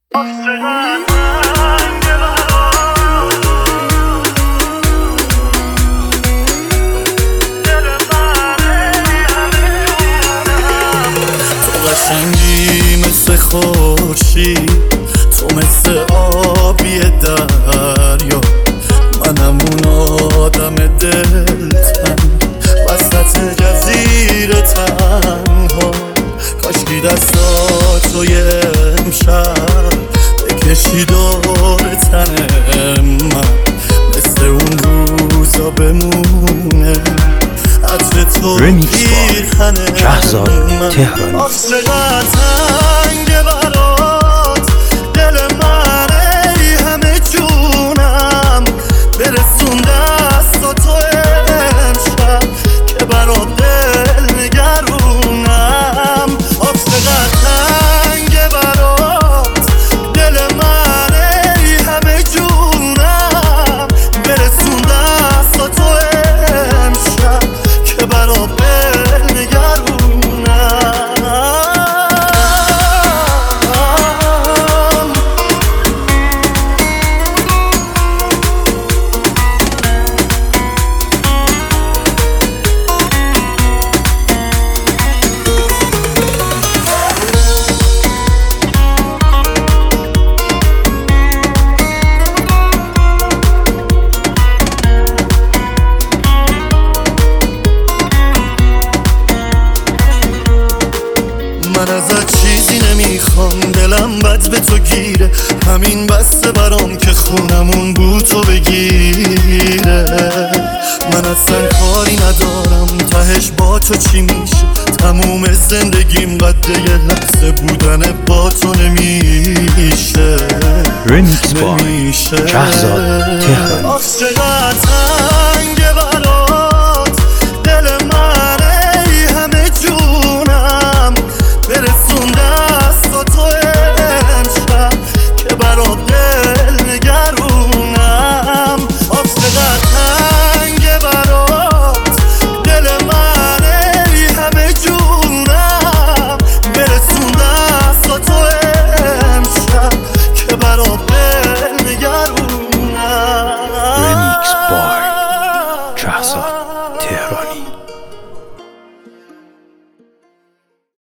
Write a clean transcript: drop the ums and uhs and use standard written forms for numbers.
قشنگی مثل خورشید، تو مثل آبی دریا، منم اون آدم دلتنگ وسط جزیره تنها. کاشکی دستاتو یه امشب بکشی دور تن من، مثل اون روزا بمونه عطر تو پیرهن من. آسه قطنگ برات دل من، ای همه جونم برسون دستا تو امشب که برات دل نگرونم. آسه قطنگ برات دل من، ای همه جونم برسون دستا تو امشب که برات دل نگرونم. من ازت چیزی نمیخوام، دلم بد به تو گیره، همین بسته برام که خونمون بو تو بگیره. من اصلا کاری ندارم تهش با تو چی میشه، تموم زندگیم قد یه لحظه بودن با تو نمیشه. رمیکس بای شهرزاد تهرانی. آسه قطنگ برات دل من، ای همه جونم برسون دستا تو امشب که برات دل نگرونم. آسه قطنگ برات دل من، ای همه جونم برسون دستا تو امشب که برات